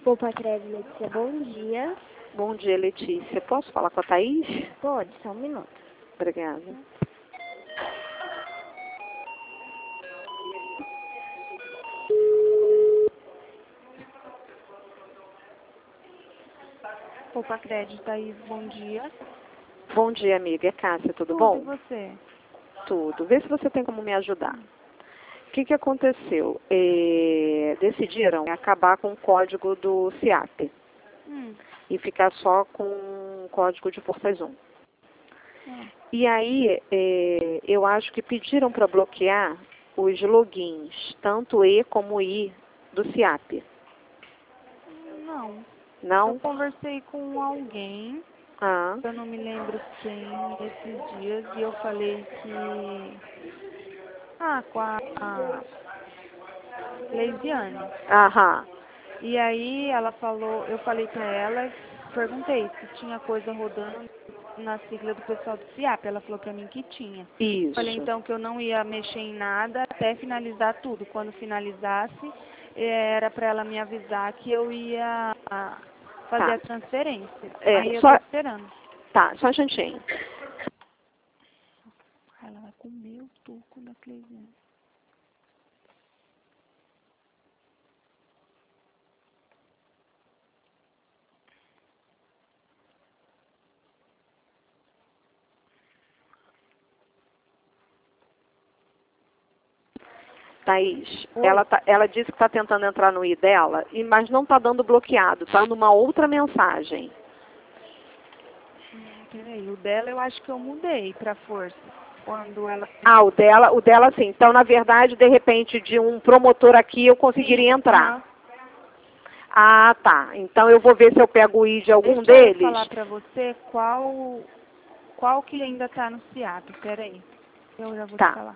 Opa, Credo, Letícia, bom dia. Bom dia, Letícia. Posso falar com a Thaís? Pode, só um minuto. Obrigada. Opa, Crédito, Thaís, bom dia. Bom dia, amiga. É Cássia, tudo Tudo, bom? e você? Tudo. Vê se você tem como me ajudar. O que aconteceu? Decidiram acabar com o código do CIAP e ficar só com o código de Forças 1. E aí, eu acho que pediram para bloquear os logins, tanto E como I, do CIAP. Não. Não? Eu conversei com alguém, Ah, eu não me lembro quem, esses dias, e eu falei que... com a Leisiane. aham. E aí ela falou, eu falei pra ela, perguntei se tinha coisa rodando na sigla do pessoal do CIAP. Ela falou pra mim que tinha. Isso. Falei então que eu não ia mexer em nada até finalizar tudo. Quando finalizasse, era pra ela me avisar que eu ia fazer a transferência. Aí eu tô esperando. Tá, só um instantinho. Ela vai comer o tuco da Cleisiane. Thaís, ela disse que está tentando entrar no I dela, mas não está dando bloqueado, está dando uma outra mensagem. Peraí, o dela eu acho que eu mudei pra força. Quando ela... Ah, o dela sim. Então, na verdade, de repente, de um promotor aqui, eu conseguiria entrar. Ah, tá. Então, eu vou ver se eu pego o I de algum Deixa deles. eu falar pra você qual que ainda tá no CIAP. Peraí, eu já vou te falar.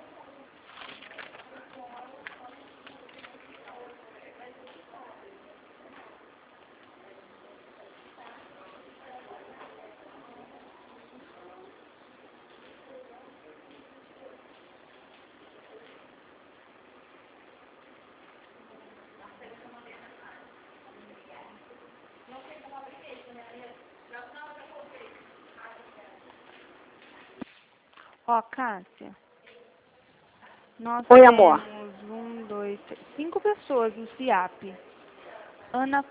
Ó, Cássia, nós Oi, temos amor. 1, 2, 3, 5 pessoas no CIAP. Ana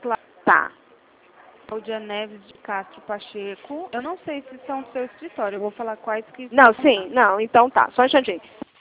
Cláudia Neves de Castro Pacheco. Eu não sei se são do seu escritório, eu vou falar quais que Não, são. sim, não, então tá. Só um instantinho.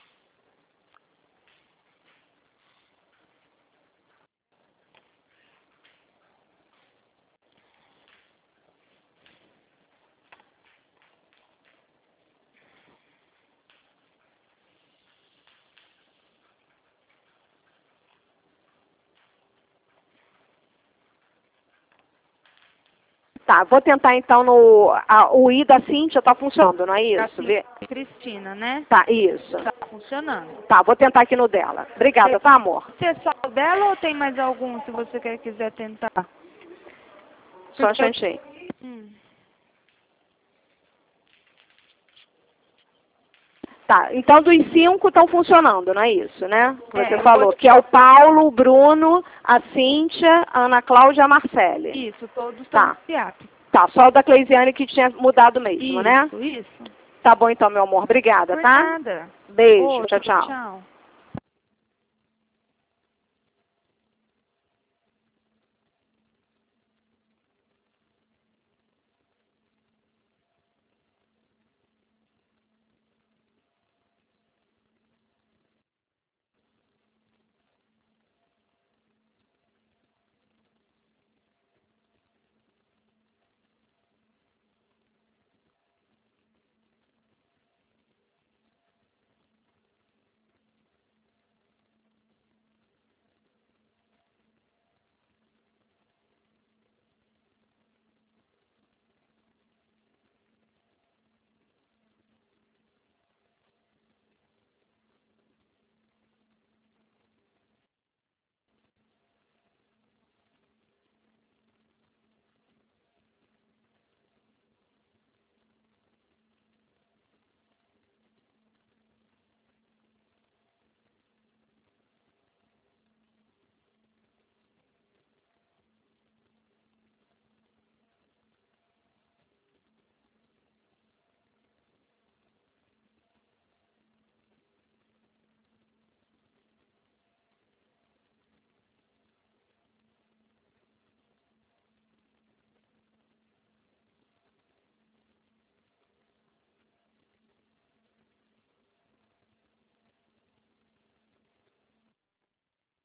Tá, vou tentar então o I da Cíntia tá funcionando, não é isso? Cristina, né? Tá, isso. Tá funcionando. Tá, vou tentar aqui no dela. Obrigada, tá, amor? Você é só o dela ou tem mais algum, se você quiser tentar? Só um instantinho. Tá, então dos 5 estão funcionando, não é isso, né? Você falou que é o Paulo, o Bruno, a Cíntia, a Ana Cláudia e a Marcele. Isso, todos estão no CIAP. Tá, só o da Cleisiane que tinha mudado mesmo, né? Isso. Tá bom então, meu amor. Obrigada, tá? Nada. Beijo, tchau, tchau. Tchau.